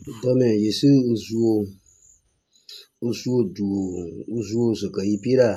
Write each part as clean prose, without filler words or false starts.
Dome Yesu uzuo du uzuo sokaipira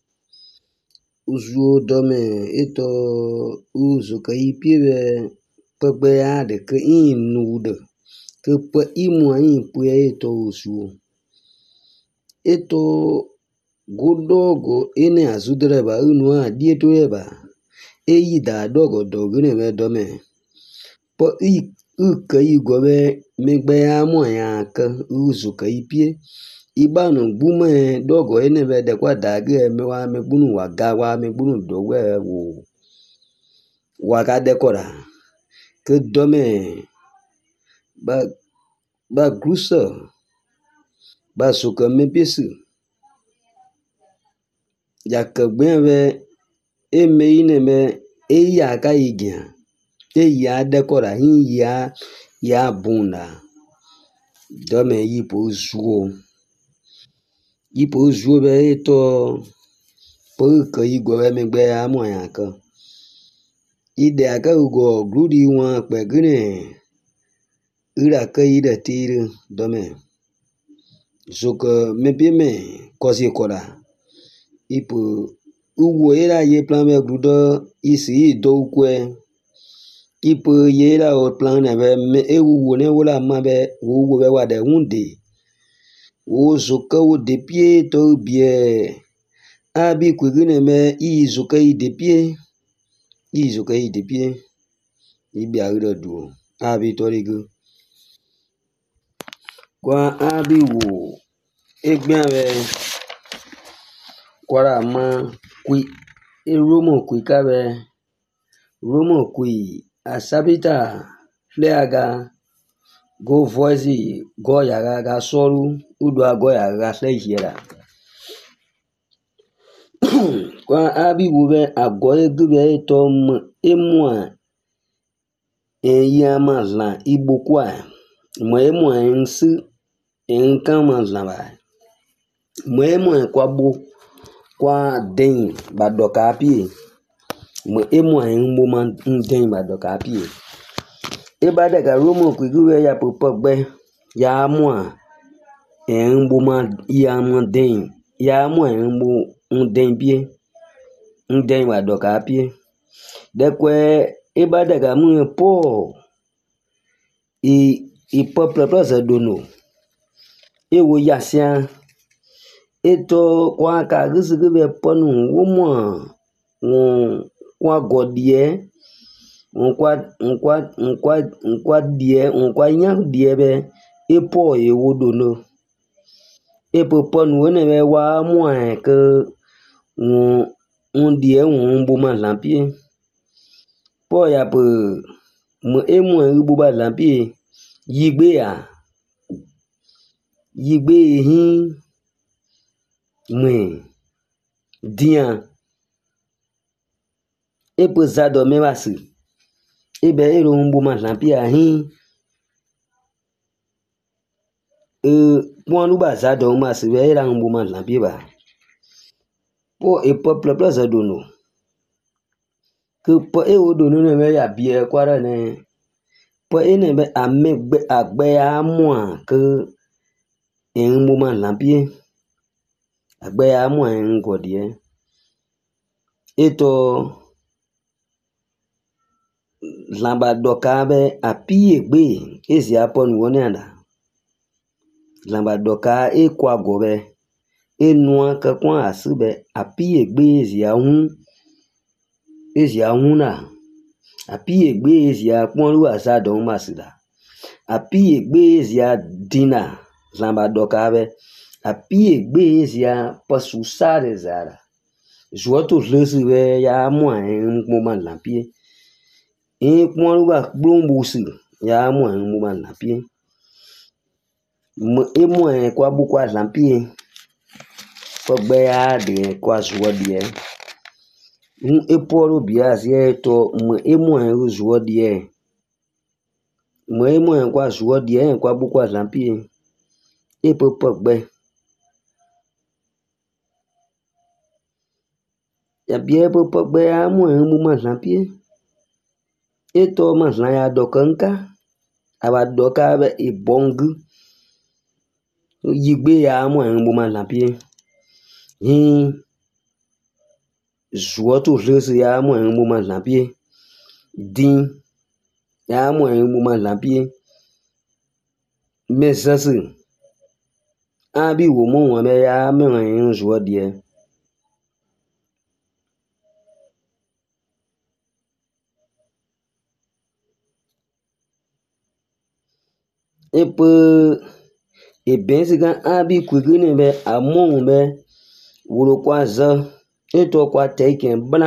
uzuo dome ito uzukaipire pegbe ade ke inude ke pe imu pu ito uzuo ito godogo ene azudreba unua dieto eba eyi da dogo dogene be dome po uke igobe megbe amu ya ke uzukaipie ibanu bume dogo ene be de kwa dage me wa me bunu waga wa me bunu dowe wo waga dekora ke dome ba grusa ba suka me pesu ya ke gbe eme ine me eya ka igya eya dekora hin ya bunda dome yipo zuo be to po ke igo me gbe amu ya ka ide aka ugo gludi wa pe gine ira ke ide tire dome suka me bi me kosi kora ipo uwo era ye plan me grudo isi do kwe ipo ye era o plan ne be me ewu ne wala ma be wo be wa de hunde o suka o de pied to bien abi kwigine me izuka de pied ibi agro du abi torigo kwa abi wo egbe be kwara ma kwi eromo kwi ka be romo kwi asabita fleaga go voice go yaga ga soru udu go yaga se hiera kwa abi wo be ago egbe to emua eyamazla igbokwa mo emua nsi enkamazla ba mo emua kwabo kwa den badoka apie mo emua enmo man den badoka apie e ba daga romo kwiguwe ya popogbe ya mua enmo man ya mo den ya mua enmo den bie den badoka apie dekwe e ba daga mu po i peuple place dono e wo yasia eto kwa ka gisigu be ponu wo mo kwa godie nkwa nya die be epo e wo dono e po ponu ne be wa mo ke un die un bo ma lampie po ya po mo emu bu ba lampie yigbe hin me dia e po zado me wasi e be ero bu ma lampie hin pon lu ba zado ma si be era bu ma lampie ba po e peuple place dono que po e o dono ne me ya bie kwara ne po ene be amegbe agbe amua ke en moment lampie agbe amua en godie eto lamba doka be apie gbe ezi apon woni anda lamba doka e kwa gobe enua ke kwa asube apie gbe ezi ahun na apie gbe ezi apon lu asado masida apie gbe ezi dina lamba doka be apie gbe ezi pasusare zara joto lesi be ya mo en moment lampie e pon lu ba blombusi ya mo en moment lampie e mo en kwa bu kwa lampie ko gbe ya de kwa zuodie e poro bia sie to e mo en zuodie mo e mo en kwa zuodie en kwa bu kwa lampie e popo gbe ya bia popo gbe ya mo en moment lampie eto mazla ya dokanka abadoka be ibongu yigbe ya mo en bo ma lampie hin zuoto lese ya mo en bo ma lampie din ya mo en bo ma lampie mesase abi wo mo wa me ya me en zuo die epe ebensiga abi kwigine be amon be wuro kwa za eto kwa teken bla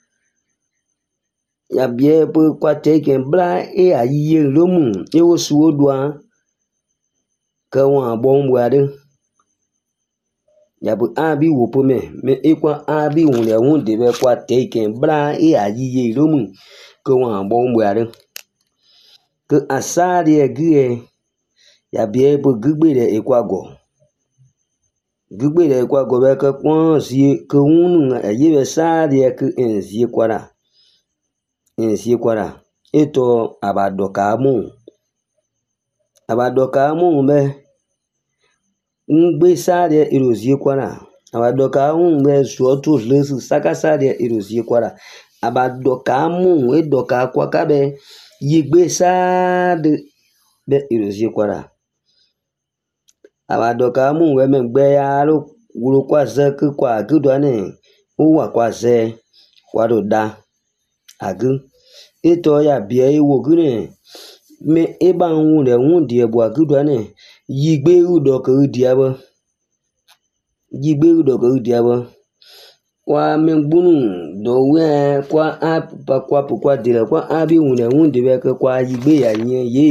ya bie pe kwa teken bla e ayiye lomu e wo suwo doa ka wa bon bwade ya bu abi wo pome me e kwa abi won le won de be kwa teken bla e ayiye lomu ka wa bon bwade ke asari egie ya bie pe gbe de e kwa go gbe de kwa go be ka pon si ke wonu aye be sari ke enzie kwara eto abadoka mu be ngbe sari erozie kwara abadoka mu be suoto lesu saka sari erozie kwara abadoka mu edoka kwa ka be yigbe sade be erozie kwara abadoka mu we me gbe ya lo wuro kwa ze ke kwa gudo ne o wa kwa ze kwa do da agu eto ya bie ewo gune me eba nwu le nwu die bo agudo ne yigbe udo ke diabo kwa me gbunu do we kwa ap pa kwa dire kwa abi wu le nwu de be ke kwa yigbe ya yen ye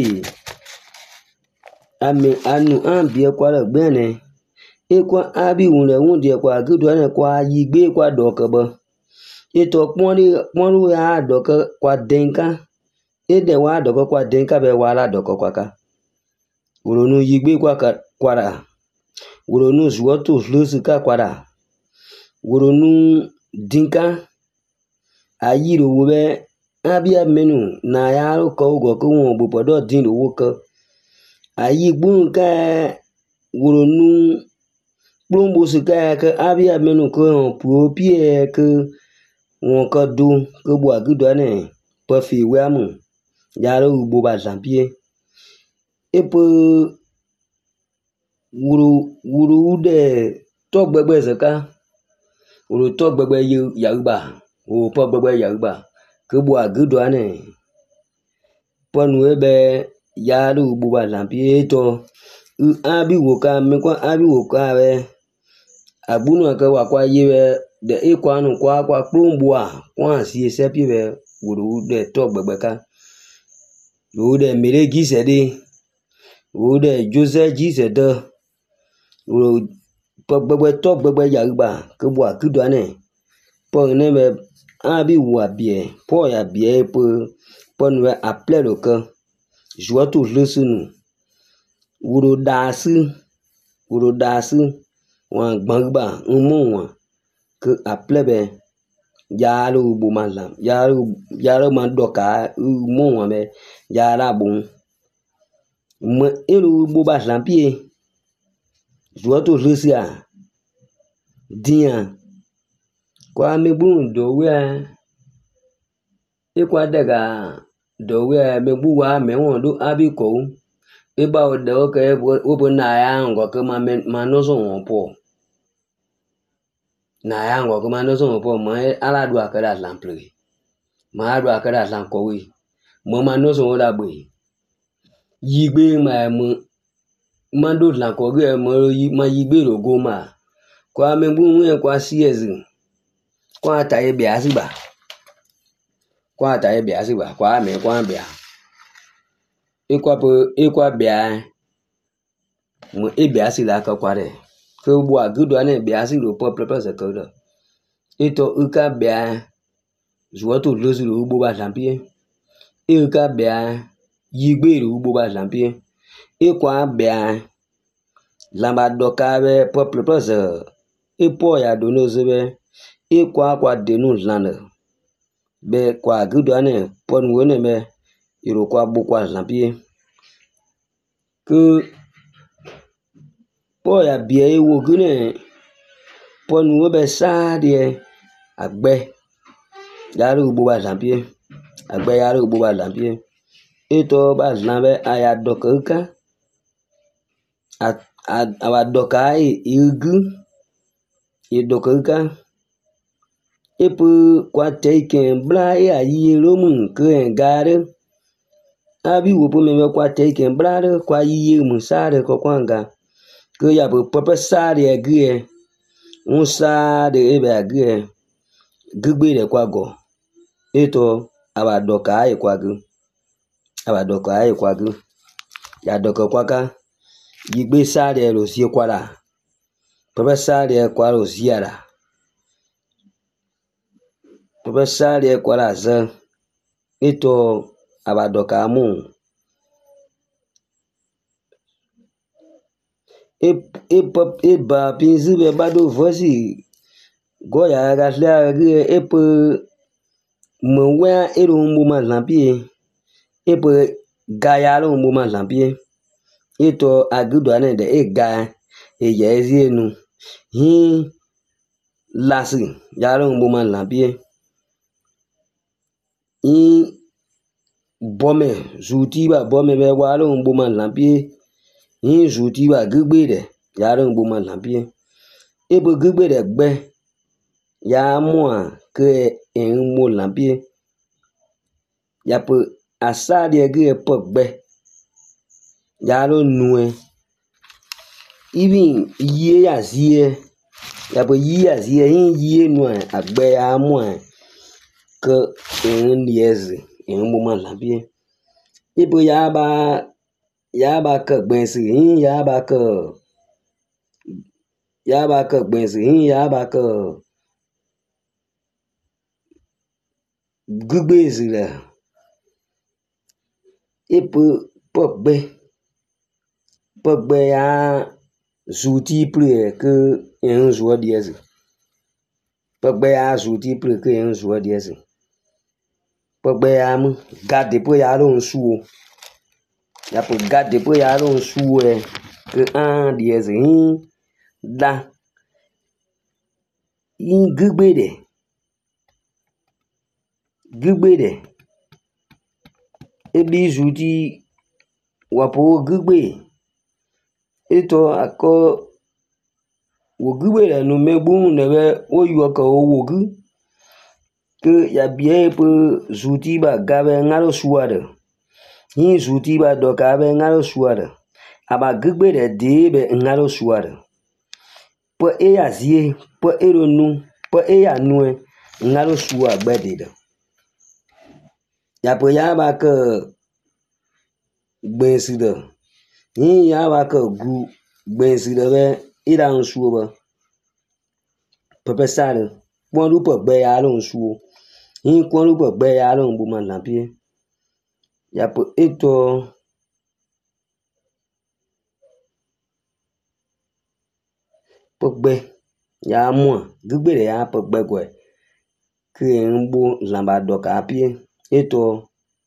ame anu ambie kwa le gbene e kwa abi wu le nwu de kwa agudo ne kwa yigbe kwa do ke bo eto ponu ya doka kwa denka ede wa doka kwa denka be wala doka kwa ka uronu yigbe kwa kwara uronu zuoto lusu ka kwara uronu dinka ayiro wo be abia menu na ya ko go ko won bo podo din wo ko ayigbun ka uronu plumbo su ka abia menu ko propie ke won ka do ke bo agudo ne pa fi we amu ya ro bo ba zampie epe wuru de to gbegbe zaka wuru to gbegbe yaruba o po gbegbe yaruba ke bo agudo ne ponu ebe ya ro bo ba zampie to abi wo ka me kwa abi wo ka be agbunu ka wa kwa ye de ekwanu kwa plumboa kwa si sepi be wuru de to gbegbe ka wuru de mere gisede wuru de jose gisede wuru gbegbe to gbegbe yaruba ke bo akudo ne po ne be abi wo abie po ya bie pe ponu aple lo ke joto lesunu wuru dasi wa gbagba umu wa ke aplebe yaro bu malam yaro man doka mo wa me yara bu mo elu bu ba lampie joto lesia dia kwa me bu do we e kwa daga do we me bu wa me won do abi ko e ba o de o ke o bu na ya ngo ke ma no so won po na ya ngo ko ma no so po mo ala do akara lample ma do akara lan ko wi mo ma no so la gbe yigbe ma do lan ko ge mo ma yigbe ro go ma kwa me bu nwe kwa cs kwa ta e bi asiba kwa me kwa bia e kwa bia mo e bia si la ka kwa de ke bo agudo ne bia si ro po se ko do eto uka bia zuoto lozu ro bo ba lampie e uka bia yigbe ro bo ba lampie e kwa bia lamba doka be po se e po ya do no ze be e kwa de no lana be kwa agudo ne po no ne me iro kwa bo kwa lampie que po ya bie wo gune po nu be sa de agbe yaru bu ba zampie agbe yaru bu ba zampie eto ba zanbe aya doka aba doka igu idoka epu kwa teiken bla ya yeromun ke gare abi wo po me kwa teiken bla kwa yeromun sare ko kwanga ke ya po papa sare gie un sare ebe gie gbe de kwa go eto aba doka kwa gu ya doka kwa ka yigbe sare lo si kwara papa sare kwa lo siara papa sare kwara za eto aba doka mu e ba pinzi be bado vosi goya gasla gie epe mwa ero mbu ma lampie epe gaya lo mbu ma lampie eto agudo ane de e ga e yezi enu hi lasi ya lo mbu ma lampie i bome zuti ba bome be wa lo mbu ma lampie hi zuti ba gbe de ya lo mbu ma lampie epe gbe de gbe ya mo ke en mo lampie ya pe asade ge pogbe ya lo nue even ye ya zie ya pe ye zie hin ye nu agbe ya mo ke en lieze en mo ma lampie ibo ya ba ke gbensi hin ya ba ke gbensi hin ya ba ke gbe zira epe pogbe ya zuti pre ke en zo diese pogbe ya zuti pre ke en zo diese pogbe ya mu gade po ya lo nsuo ya po gade po ya lo nsuo ke an diese hin da in gbe de ebi zuti wapo gbe eto ako wo gbe de no megbu ne be o yo ka o wo gu ke ya bie pe zuti ba gabe ngalo suade hin zuti ba do ka be ngalo suade aba gbe de be ngalo suade po e ya zie po e ro nu po e ya nu ngalo suwa gbe de ya po ya ba ke gbensi de hin ya ba ke gu gbensi de be ira nsuo ba pepe sare pon lu po gbe ya lo nsuo hin kon lu po gbe ya lo mbu ma lampie ya po eto po gbe ya mo gbe de ya po gbe ko ke mbu lamba do ka pie eto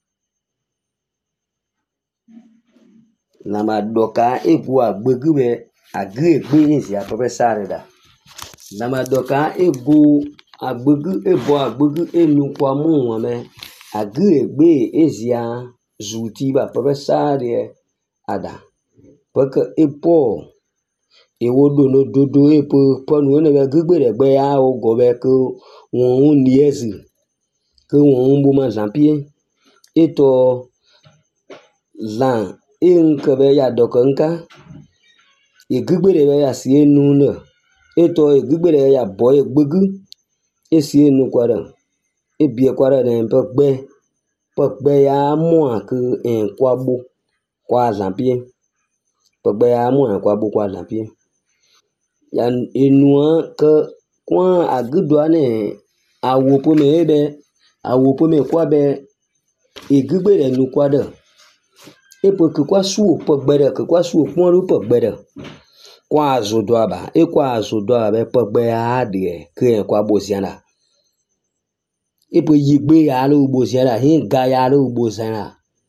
lamba do ka eku agbegbe agre gbe ni si a pepe sare da lamba do ka ego agbegu ebo agbegu enu kwa mu won me agre gbe ezia zuti ba pepe sare ada porque epo ewodo no dodo epo ponu ne be gbe de gbe ya o go be ko won ni ezi ke won mbu ma zampie eto lan in ke be ya dokanka egbe de be ya si enu na eto egbe de ya boy egbegu esi enu kwara ebie kwara de pogbe ya mo ke en kwabo kwa zampie pogbe ya mo kwa bo kwa zampie ya enu ke kwa agudo ane awo po me be awo po me kwa be egbe de nu kwa de epo ke kwa su pogbe de ke kwa su pon ru pogbe de kwa azodo aba kwa azodo aba pogbe ya de ke kwa bo siana epo yigbe ya lo bo siana hin ga ya lo bo siana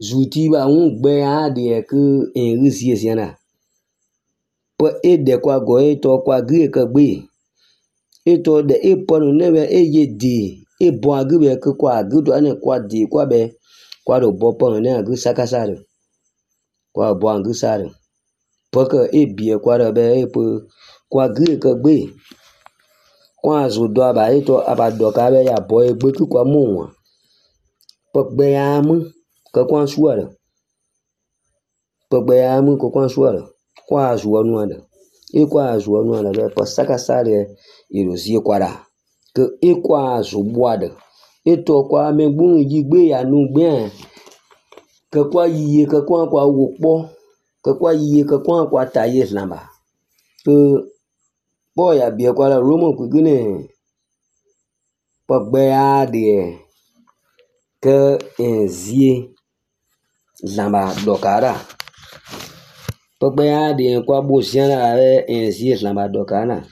zuti ba un gbe a de ke en risi siana po e de kwa go e to kwa gre ke gbe e to de e po no ne be e ye de e bo agbe be ke kwa gbe to ane kwa de kwa be kwa do bo po ne agbe sakasa de kwa bo agbe sa de po ke e bie kwa de be e po kwa gre ke gbe kwa zo do ba e to aba do ka be ya bo e gbe ke kwa mu po gbe ya mu ke kwa suare pegbe ya mu ko kwa suare kwa zuwa nuada e kwa zuwa nuada be pa saka sare irozie kwara ke e kwa zubuada e to kwa megbu yigbe ya nu gbe ke kwa yiye ke kwa wo po ke kwa yiye ke kwa taye lamba ke bo ya bie kwara romo ku gune pegbe ya de ke enzie lamba dokara pegbe ya de kwa bo siana enzie lamba dokana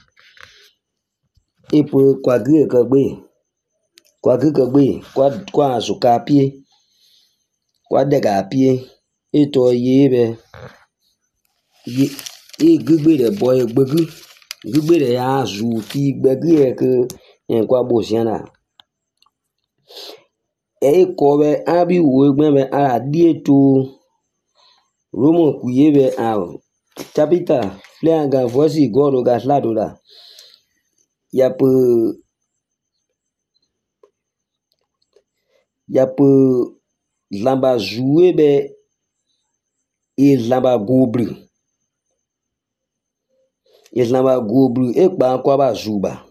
ipo kwa gre ke gbe kwa zuka pie kwa de ga pie ito ye be ye e gbegbe de boy gbegbe de ya zu ti gbegbe ke en kwa bo siana e ko be abi wo gbe be a die to romo ku ye be a chapita flenga voici goro ga slado la ya pe lamba jouer be e lamba gobri e pa kwa ba zuba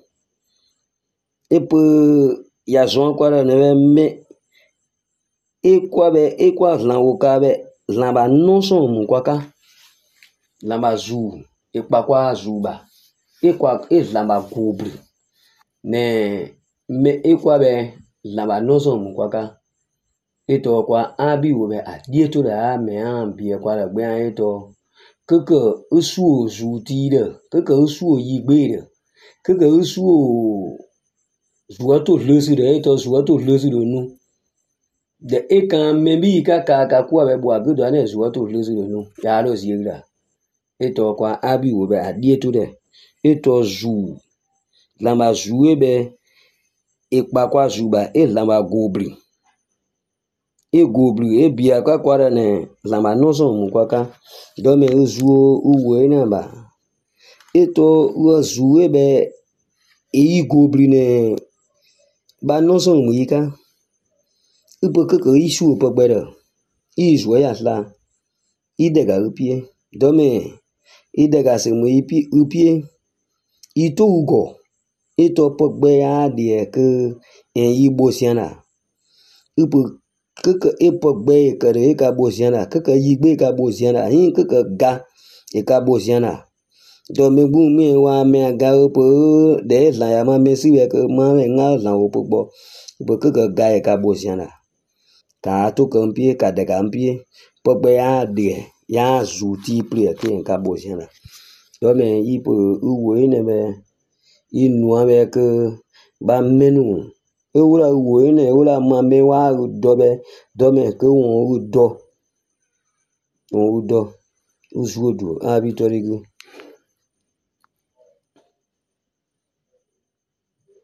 e pe ya zon kwa ne me e kwa lan wo ka be lamba non so mu kwa ka lamba zu e pa kwa zuba e kwa e lamba gobri ne me e kwa be lamba non so mu kwa ka eto kwa abi wo be a die to da me an bie kwa da gbe an eto keke usu zuti de keke usu yigbe de keke usu zuato lesu de eto zuato lesu de nu de e kan me bi ka kwa be bo abi do an zuato lesu de nu ya lo zigra eto kwa abi wo be a die to de eto zu lamba zuwe be e pa kwa zuba e lamba gobri e gobri e bia kwa kwara ne lamba noso mu kwa ka do me uzuo uwe na ba eto uzuwe be e gobri ne ba noso mu yika ipo keke isu po gbere izu ya sla idega upie do me idega se mu upie ito ugo ito po gbe ya de ke en yibo siana ipo keke epo gbe kere ka bo siana keke yigbe ka bo siana yin keke ga e ka bo siana do me bu mi wa me ga opo de la ya ma me si we ke ma me nga la opo gbo bo keke ga e ka bo siana ka to kan pie ka de kan pie po gbe ya de ya zu ti plie ke ka bo siana do me ipo uwo ne me inu ame ke ba menu ewura wo ne ewura ma me wa do me ke won do uzuodu abi torigu